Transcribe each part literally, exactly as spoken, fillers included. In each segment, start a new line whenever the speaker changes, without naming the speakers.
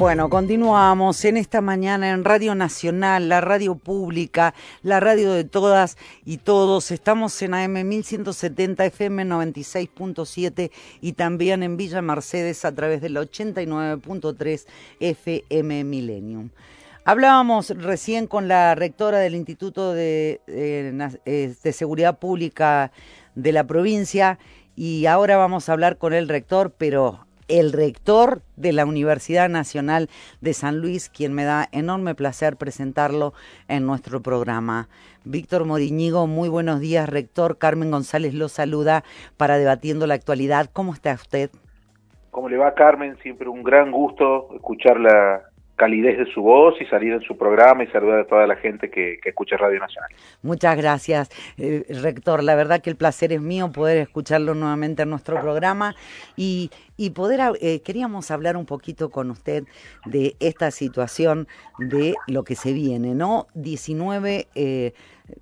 Bueno, continuamos en esta mañana en Radio Nacional, la radio pública, la radio de todas y todos. Estamos en A M mil ciento setenta, F M noventa y seis punto siete y también en Villa Mercedes a través del ochenta y nueve punto tres F M Millennium. Hablábamos recién con la rectora del Instituto de, de, de Seguridad Pública de la provincia y ahora vamos a hablar con el rector, pero el rector de la Universidad Nacional de San Luis, quien me da enorme placer presentarlo en nuestro programa. Víctor Moriñigo, muy buenos días, rector. Carmen González lo saluda para Debatiendo la Actualidad. ¿Cómo está usted?
¿Cómo le va, Carmen? Siempre un gran gusto escuchar la calidez de su voz y salir en su programa y saludar a toda la gente que, que escucha Radio Nacional.
Muchas gracias, eh, rector. La verdad que el placer es mío poder escucharlo nuevamente en nuestro programa y, y poder, eh, queríamos hablar un poquito con usted de esta situación de lo que se viene, ¿no? diecinueve eh,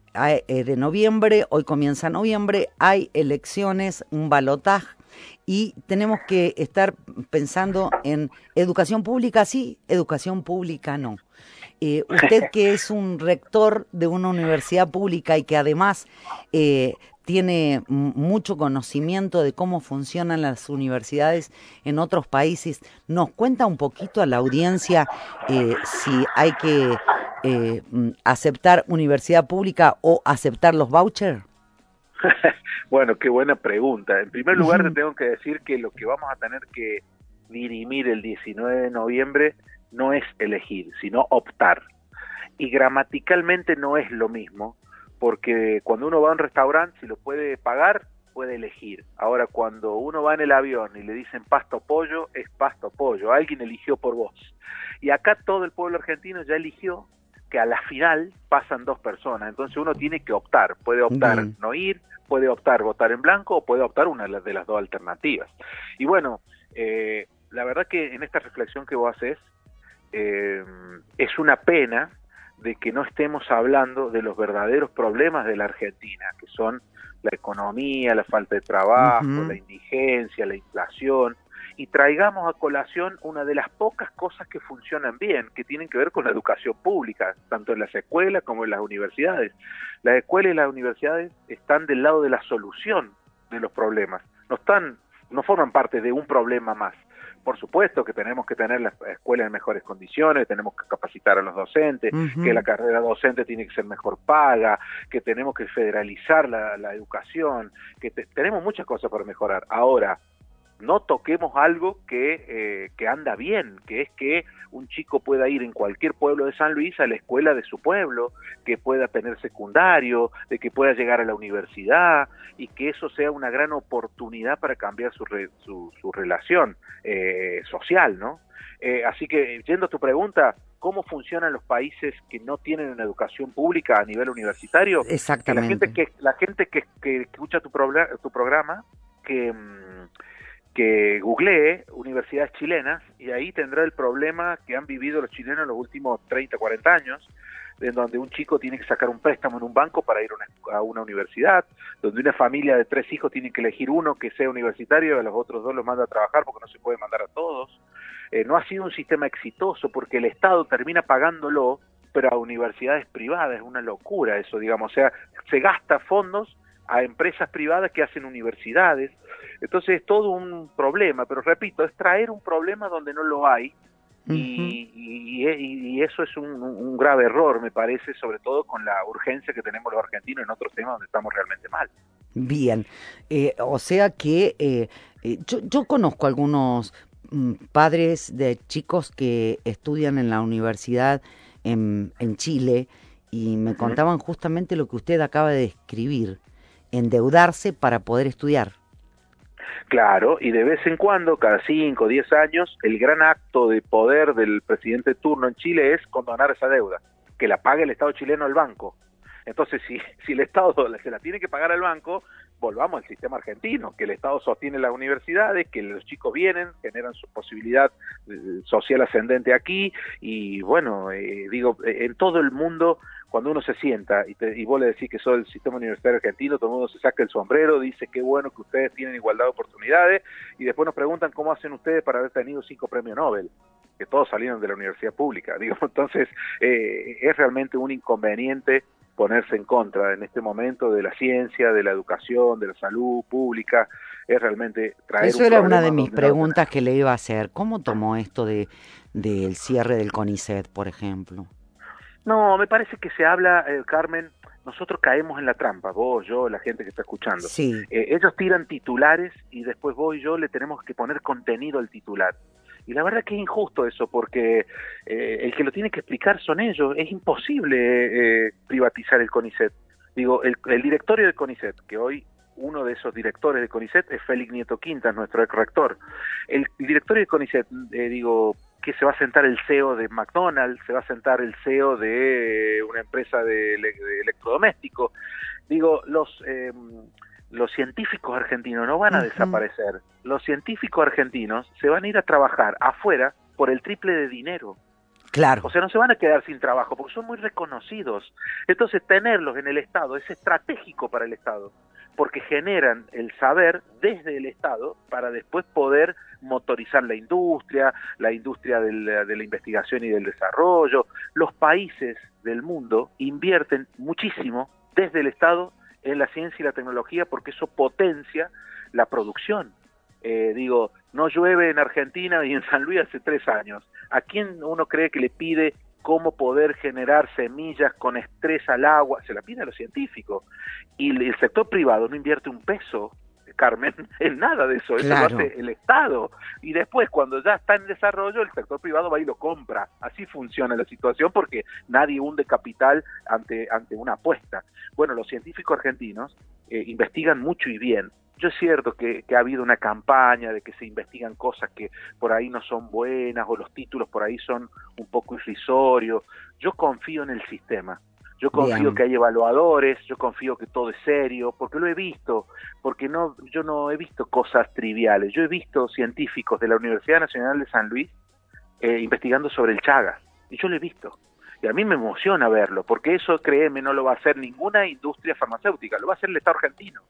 de noviembre, hoy comienza noviembre, hay elecciones, un balotaje, y tenemos que estar pensando en educación pública sí, educación pública no. Eh, usted que es un rector de una universidad pública y que además eh, tiene mucho conocimiento de cómo funcionan las universidades en otros países, ¿nos cuenta un poquito a la audiencia eh, si hay que eh, aceptar universidad pública o aceptar los vouchers?
Bueno, qué buena pregunta. En primer lugar, te tengo que decir que lo que vamos a tener que dirimir el diecinueve de noviembre no es elegir, sino optar. Y gramaticalmente no es lo mismo, porque cuando uno va a un restaurante, si lo puede pagar, puede elegir. Ahora, cuando uno va en el avión y le dicen pasto pollo, es pasto pollo. Alguien eligió por vos. Y acá todo el pueblo argentino ya eligió que a la final pasan dos personas, entonces uno tiene que optar, puede optar Bien. no ir, puede optar votar en blanco o puede optar una de las dos alternativas. Y bueno, eh, la verdad que en esta reflexión que vos haces, eh, es una pena de que no estemos hablando de los verdaderos problemas de la Argentina, que son la economía, la falta de trabajo, uh-huh. la indigencia, la inflación, y traigamos a colación una de las pocas cosas que funcionan bien, que tienen que ver con la educación pública, tanto en las escuelas como en las universidades. Las escuelas y las universidades están del lado de la solución de los problemas, no están, no forman parte de un problema más. Por supuesto que tenemos que tener las escuelas en mejores condiciones, tenemos que capacitar a los docentes, uh-huh. que la carrera docente tiene que ser mejor paga, que tenemos que federalizar la, la educación, que te, tenemos muchas cosas para mejorar. Ahora, no toquemos algo que, eh, que anda bien, que es que un chico pueda ir en cualquier pueblo de San Luis a la escuela de su pueblo, que pueda tener secundario, de que pueda llegar a la universidad y que eso sea una gran oportunidad para cambiar su, re, su, su relación eh, social, ¿no? Eh, así que, yendo a tu pregunta, ¿cómo funcionan los países que no tienen una educación pública a nivel universitario?
Exactamente.
Que la gente que, la gente que, que escucha tu, pro, tu programa, que... que googlee universidades chilenas y ahí tendrá el problema que han vivido los chilenos en los últimos treinta, cuarenta años, en donde un chico tiene que sacar un préstamo en un banco para ir a una, a una universidad, donde una familia de tres hijos tiene que elegir uno que sea universitario y a los otros dos los manda a trabajar porque no se puede mandar a todos. Eh, no ha sido un sistema exitoso porque el Estado termina pagándolo, pero a universidades privadas, es una locura eso, digamos, o sea, se gasta fondos a empresas privadas que hacen universidades. Entonces es todo un problema, pero repito, es traer un problema donde no lo hay, uh-huh. y, y, y eso es un, un grave error, me parece, sobre todo con la urgencia que tenemos los argentinos en otros temas donde estamos realmente mal.
Bien, eh, o sea que eh, yo, yo conozco algunos mm, padres de chicos que estudian en la universidad en, en Chile y me uh-huh. contaban justamente lo que usted acaba de describir, endeudarse para poder estudiar.
Claro, y de vez en cuando, cada cinco o diez años, el gran acto de poder del presidente de turno en Chile es condonar esa deuda, que la pague el Estado chileno al banco. Entonces, si, si el Estado se la tiene que pagar al banco, volvamos al sistema argentino, que el Estado sostiene las universidades, que los chicos vienen, generan su posibilidad social ascendente aquí, y bueno, eh, digo, en todo el mundo, cuando uno se sienta y, te, y vos le decís que sos el sistema universitario argentino, todo el mundo se saca el sombrero, dice qué bueno que ustedes tienen igualdad de oportunidades, y después nos preguntan cómo hacen ustedes para haber tenido cinco premios Nobel. que todos salieron de la universidad pública, digo, entonces eh, es realmente un inconveniente ponerse en contra en este momento de la ciencia, de la educación, de la salud pública, es realmente traer
Eso
un
era
problema
una de mis
donde no lo
preguntas
tenemos.
que le iba a hacer. ¿Cómo tomó esto de del cierre del CONICET, por ejemplo?
No, me parece que se habla, eh, Carmen, nosotros caemos en la trampa, vos, yo, la gente que está escuchando.
Sí,
Eh, ellos tiran titulares y después vos y yo le tenemos que poner contenido al titular. Y la verdad que es injusto eso, porque eh, el que lo tiene que explicar son ellos. Es imposible eh, privatizar el CONICET. Digo, el, el directorio del CONICET, que hoy uno de esos directores del CONICET es Félix Nieto Quintas, nuestro ex rector. El, el directorio del CONICET, eh, digo, que se va a sentar el C E O de McDonald's, se va a sentar el C E O de una empresa de, de electrodomésticos. Digo, los... Eh, los científicos argentinos no van a
uh-huh.
desaparecer. Los científicos argentinos se van a ir a trabajar afuera por el triple de dinero.
Claro.
O sea, no se van a quedar sin trabajo porque son muy reconocidos. Entonces, tenerlos en el Estado es estratégico para el Estado, porque generan el saber desde el Estado para después poder motorizar la industria, la industria del, de la investigación y del desarrollo. Los países del mundo invierten muchísimo desde el Estado en la ciencia y la tecnología porque eso potencia la producción. Eh, digo, no llueve en Argentina y en San Luis hace tres años. ¿A quién uno cree que le pide cómo poder generar semillas con estrés al agua? Se la pide a los científicos. Y el sector privado no invierte un peso, Carmen, en nada de eso. Eso
Claro.
lo hace el Estado. Y después, cuando ya está en desarrollo, el sector privado va y lo compra. Así funciona la situación porque nadie hunde capital ante, ante una apuesta. Bueno, los científicos argentinos eh, investigan mucho y bien. Yo es cierto que, que ha habido una campaña de que se investigan cosas que por ahí no son buenas o los títulos por ahí son un poco irrisorios. Yo confío en el sistema. Yo confío
Bien.
que hay evaluadores, yo confío que todo es serio, porque lo he visto, porque no, yo no he visto cosas triviales. Yo he visto científicos de la Universidad Nacional de San Luis eh, investigando sobre el Chagas, y yo lo he visto. Y a mí me emociona verlo, porque eso, créeme, no lo va a hacer ninguna industria farmacéutica, lo va a hacer el Estado argentino.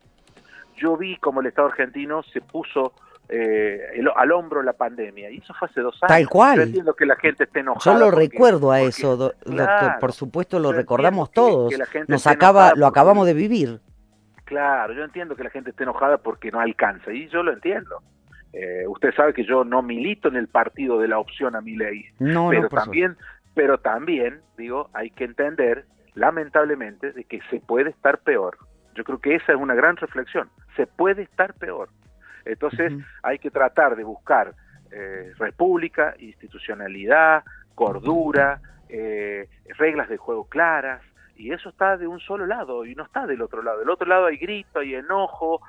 Yo vi cómo el Estado argentino se puso eh, el, al hombro la pandemia, y eso fue hace dos años.
Tal cual.
Yo entiendo que la gente esté enojada.
Yo lo
porque,
recuerdo a
porque,
eso, do,
claro,
doctor, por supuesto lo
yo
recordamos
entiendo que-
todos.
que la gente
Nos
esté
acaba,
enojada
lo
porque-
acabamos de vivir.
Claro, yo entiendo que la gente esté enojada porque no alcanza, y yo lo entiendo. Eh, usted sabe que yo no milito en el partido de la opción a Milei,
No,
pero
no, por
también, pero también, digo, hay que entender, lamentablemente, de que se puede estar peor. Yo creo que esa es una gran reflexión. Se puede estar peor. Entonces, uh-huh. hay que tratar de buscar eh, república, institucionalidad, cordura, eh, reglas de juego claras, y eso está de un solo lado y no está del otro lado. Del otro lado hay grito, hay enojo,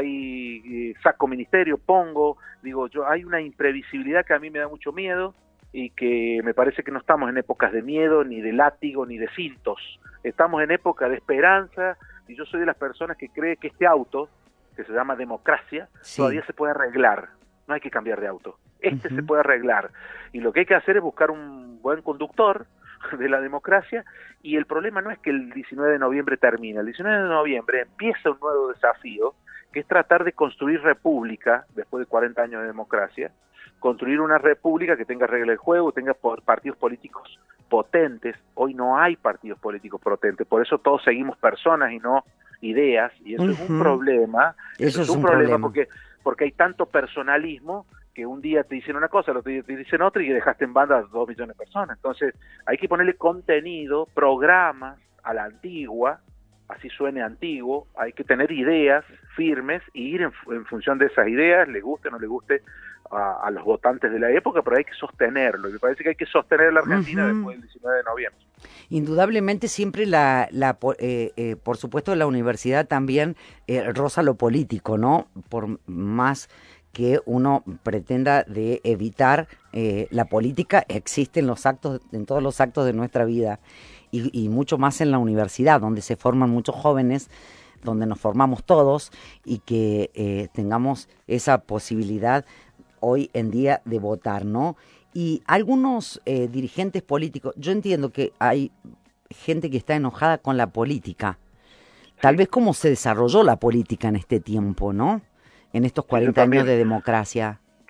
hay eh, saco ministerio, pongo, digo yo, hay una imprevisibilidad que a mí me da mucho miedo y que me parece que no estamos en épocas de miedo, ni de látigo, ni de cintos. Estamos en época de esperanza, y yo soy de las personas que cree que este auto, que se llama democracia, sí. todavía se puede arreglar. No hay que cambiar de auto. Este uh-huh. se puede arreglar. Y lo que hay que hacer es buscar un buen conductor de la democracia, y el problema no es que el diecinueve de noviembre termine. El diecinueve de noviembre empieza un nuevo desafío, que es tratar de construir república, después de cuarenta años de democracia, construir una república que tenga reglas de juego, tenga partidos políticos potentes. Hoy no hay partidos políticos potentes, por eso todos seguimos personas y no ideas, y eso uh-huh. es un problema. Eso, eso es un, un problema, problema porque, porque hay tanto personalismo que un día te dicen una cosa, el otro día te dicen otra, y dejaste en banda a dos millones de personas. Entonces hay que ponerle contenido, programas a la antigua, así suene antiguo, hay que tener ideas firmes y ir en, en función de esas ideas, le guste o no le guste a, a los votantes de la época, pero hay que sostenerlo, y me parece que hay que sostener la Argentina uh-huh. después del diecinueve de noviembre.
Indudablemente siempre la, la eh, eh, por supuesto la universidad también eh, roza lo político, ¿no? Por más que uno pretenda de evitar eh, la política, existe en los actos, en todos los actos de nuestra vida, y, y mucho más en la universidad, donde se forman muchos jóvenes, donde nos formamos todos, y que eh, tengamos esa posibilidad hoy en día de votar, ¿no? Y algunos eh, dirigentes políticos, yo entiendo que hay gente que está enojada con la política, tal vez cómo se desarrolló la política en este tiempo, ¿no? En estos cuarenta sí, años de democracia.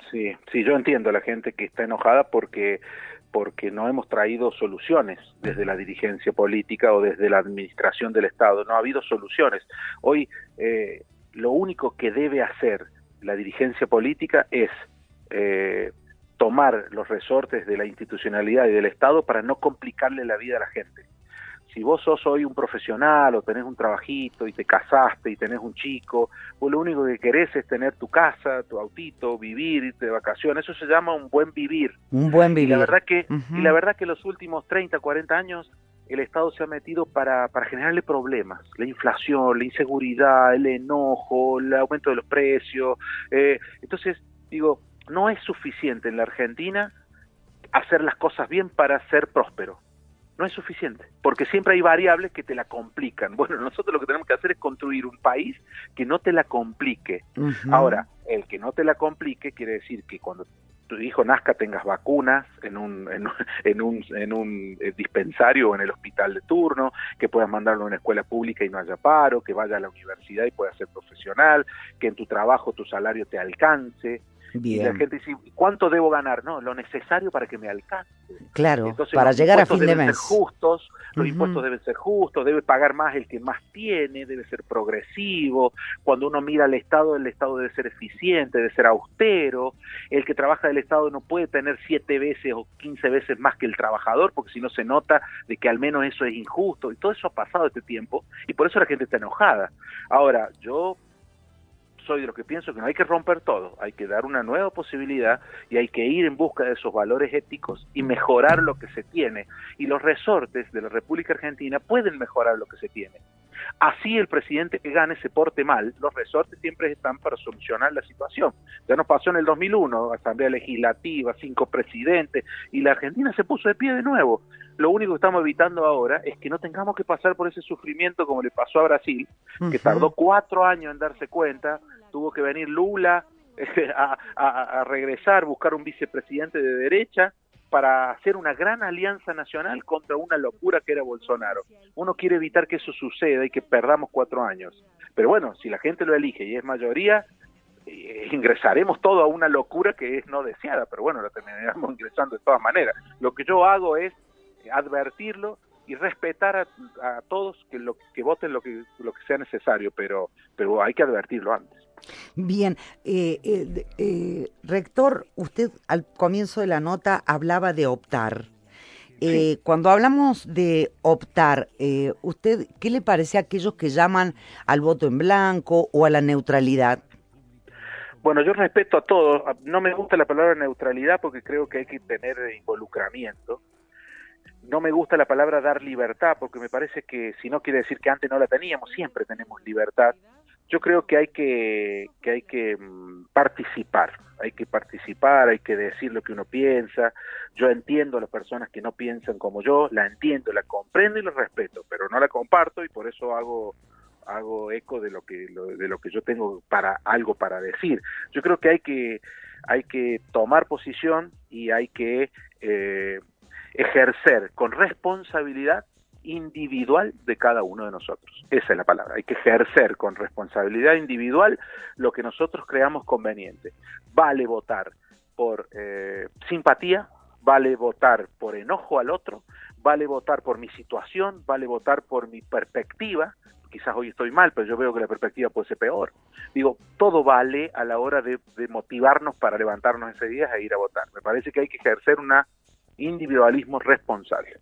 Sí, sí, yo entiendo a la gente que está enojada porque porque no hemos traído soluciones desde la dirigencia política o desde la administración del Estado. No ha habido soluciones. Hoy eh, lo único que debe hacer la dirigencia política es eh, tomar los resortes de la institucionalidad y del Estado para no complicarle la vida a la gente. Si vos sos hoy un profesional o tenés un trabajito y te casaste y tenés un chico, vos lo único que querés es tener tu casa, tu autito, vivir, irte de vacaciones, eso se llama un buen vivir.
Un buen vivir.
Y la verdad que,
uh-huh.
y la verdad que los últimos treinta, cuarenta años el Estado se ha metido para, para generarle problemas, la inflación, la inseguridad, el enojo, el aumento de los precios. Eh, entonces, digo, no es suficiente en la Argentina hacer las cosas bien para ser próspero. No es suficiente, porque siempre hay variables que te la complican. Bueno, nosotros lo que tenemos que hacer es construir un país que no te la complique. Uh-huh. Ahora, el que no te la complique quiere decir que cuando tu hijo nazca tengas vacunas en un, en un, en un, en un dispensario o en el hospital de turno, que puedas mandarlo a una escuela pública y no haya paro, que vaya a la universidad y pueda ser profesional, que en tu trabajo tu salario te alcance. Bien. Y la gente dice, ¿cuánto debo ganar? No, lo necesario para que me alcance.
Claro, entonces, para llegar a fin de mes.
Ser justos, los uh-huh. impuestos deben ser justos, debe pagar más el que más tiene, debe ser progresivo. Cuando uno mira al Estado, el Estado debe ser eficiente, debe ser austero. El que trabaja del Estado no puede tener siete veces o quince veces más que el trabajador, porque si no se nota de que al menos eso es injusto. Y todo eso ha pasado este tiempo, y por eso la gente está enojada. Ahora, yo soy de lo que pienso que no hay que romper todo, hay que dar una nueva posibilidad y hay que ir en busca de esos valores éticos y mejorar lo que se tiene. Y los resortes de la República Argentina pueden mejorar lo que se tiene. Así el presidente que gane se porte mal, los resortes siempre están para solucionar la situación. Ya nos pasó en el dos mil uno, Asamblea Legislativa, cinco presidentes, y la Argentina se puso de pie de nuevo. Lo único que estamos evitando ahora es que no tengamos que pasar por ese sufrimiento como le pasó a Brasil, uh-huh. que tardó cuatro años en darse cuenta, tuvo que venir Lula eh, a, a, a regresar, buscar un vicepresidente de derecha, para hacer una gran alianza nacional contra una locura que era Bolsonaro. Uno quiere evitar que eso suceda y que perdamos cuatro años. Pero bueno, si la gente lo elige y es mayoría, eh, ingresaremos todo a una locura que es no deseada, pero bueno, la terminaremos ingresando de todas maneras. Lo que yo hago es advertirlo y respetar a, a todos que lo que voten lo que lo que sea necesario, pero pero hay que advertirlo antes.
Bien, eh, eh, eh, rector, usted al comienzo de la nota hablaba de optar. Eh, sí. Cuando hablamos de optar, eh, ¿usted qué le parece a aquellos que llaman al voto en blanco o a la neutralidad?
Bueno, yo respeto a todos. No me gusta la palabra neutralidad porque creo que hay que tener involucramiento. No me gusta la palabra dar libertad porque me parece que si no quiere decir que antes no la teníamos, siempre tenemos libertad. Yo creo que hay que, que hay que participar, hay que participar, hay que decir lo que uno piensa. Yo entiendo a las personas que no piensan como yo, la entiendo, la comprendo y la respeto, pero no la comparto y por eso hago hago eco de lo que lo, de lo que yo tengo para algo para decir. Yo creo que hay que hay que tomar posición y hay que eh, ejercer con responsabilidad individual de cada uno de nosotros. Esa es la palabra. Hay que ejercer con responsabilidad individual lo que nosotros creamos conveniente. Vale votar por eh, simpatía, vale votar por enojo al otro, vale votar por mi situación, vale votar por mi perspectiva. Quizás hoy estoy mal, pero yo veo que la perspectiva puede ser peor. Digo, todo vale a la hora de, de motivarnos para levantarnos ese día e ir a votar. Me parece que hay que ejercer un individualismo responsable.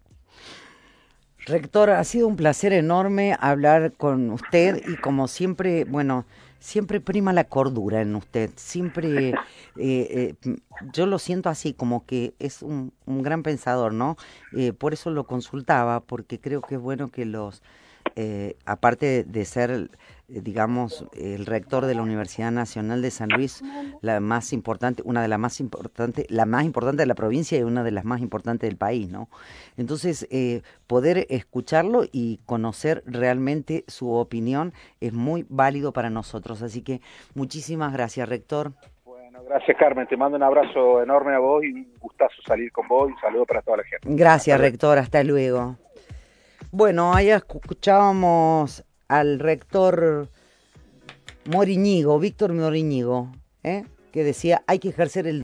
Rector, ha sido un placer enorme hablar con usted y como siempre, bueno, siempre prima la cordura en usted, siempre, eh, eh, yo lo siento así, como que es un, un gran pensador, ¿no? Eh, por eso lo consultaba, porque creo que es bueno que los, eh, aparte de ser, digamos, el rector de la Universidad Nacional de San Luis, la más importante, una de las más importantes, la más importante de la provincia y una de las más importantes del país, ¿no? Entonces, eh, poder escucharlo y conocer realmente su opinión es muy válido para nosotros. Así que muchísimas gracias, rector.
Bueno, gracias, Carmen. Te mando un abrazo enorme a vos y un gustazo salir con vos y un saludo para toda la gente.
Gracias, hasta rector. Luego. Hasta luego. Bueno, ahí escuchábamos al rector Moriñigo, Víctor Moriñigo, ¿eh? que decía hay que ejercer el